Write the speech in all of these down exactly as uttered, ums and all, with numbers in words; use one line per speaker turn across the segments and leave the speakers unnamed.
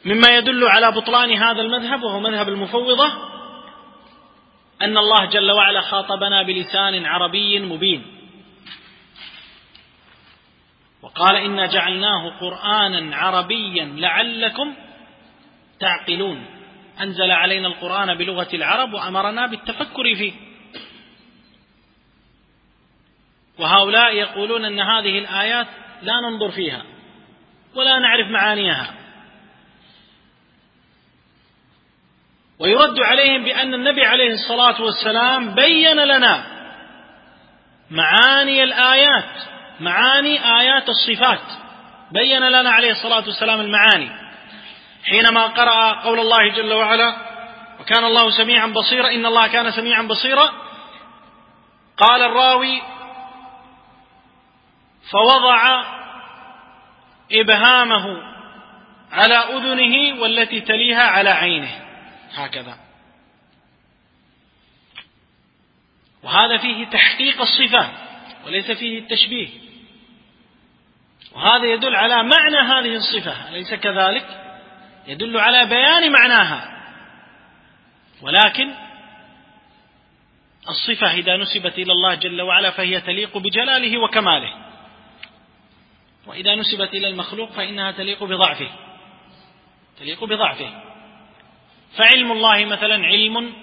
مما يدل على بطلان هذا المذهب وهو مذهب المفوضة أن الله جل وعلا خاطبنا بلسان عربي مبين، وقال إنا جعلناه قرآنا عربيا لعلكم تعقلون، أنزل علينا القرآن بلغة العرب وأمرنا بالتفكر فيه. وهؤلاء يقولون أن هذه الآيات لا ننظر فيها ولا نعرف معانيها، ويرد عليهم بأن النبي عليه الصلاة والسلام بين لنا معاني الآيات، معاني آيات الصفات، بين لنا عليه الصلاة والسلام المعاني حينما قرأ قول الله جل وعلا وكان الله سميعا بصيرا، إن الله كان سميعا بصيرا. قال الراوي فوضع إبهامه على أذنه والتي تليها على عينه هكذا، وهذا فيه تحقيق الصفة وليس فيه التشبيه، وهذا يدل على معنى هذه الصفة، أليس كذلك؟ يدل على بيان معناها. ولكن الصفة إذا نسبت إلى الله جل وعلا فهي تليق بجلاله وكماله، وإذا نسبت إلى المخلوق فإنها تليق بضعفه تليق بضعفه فعلم الله مثلا علم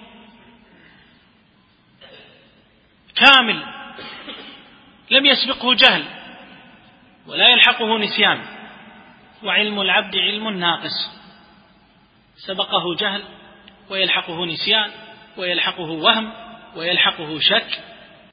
كامل لم يسبقه جهل ولا يلحقه نسيان، وعلم العبد علم ناقص سبقه جهل ويلحقه نسيان ويلحقه وهم ويلحقه شك